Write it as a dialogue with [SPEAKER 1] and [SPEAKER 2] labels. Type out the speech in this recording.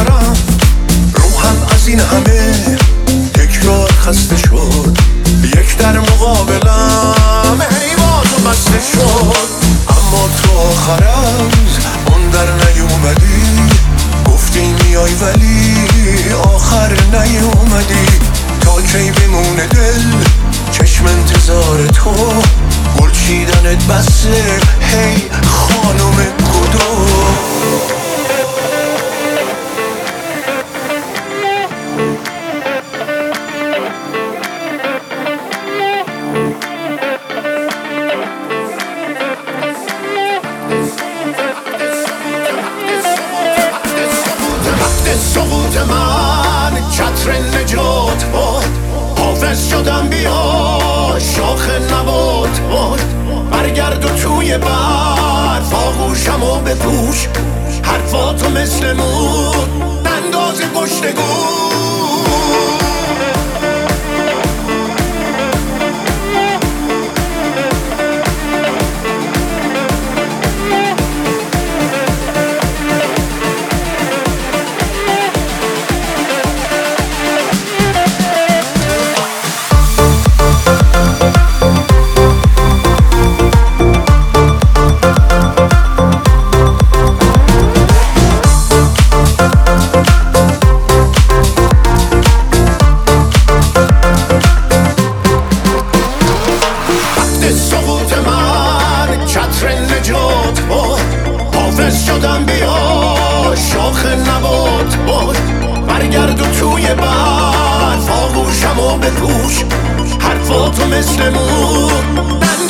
[SPEAKER 1] دارم. روحم از این همه تکرار خسته شد، یک در مقابلم حیوان بسته شد. اما تو آخرم اون در نیومدی، گفتی میای ولی آخر نیومدی. تا کی بمونه دل چشم انتظار تو، گل چیدنت بسه هی خانم گدو. سقوط من چتر نجات بود، حافظ شدم بیا شاخ نبات بود. برگرد و توی برف آغوشم و بپوش، حرفاتو مثل مون انداز گشتگو. حافظ شدم بیا شاخ نبات بود. برگرد و توی برف آغوشم و بپوش، حرفاتو مثل مون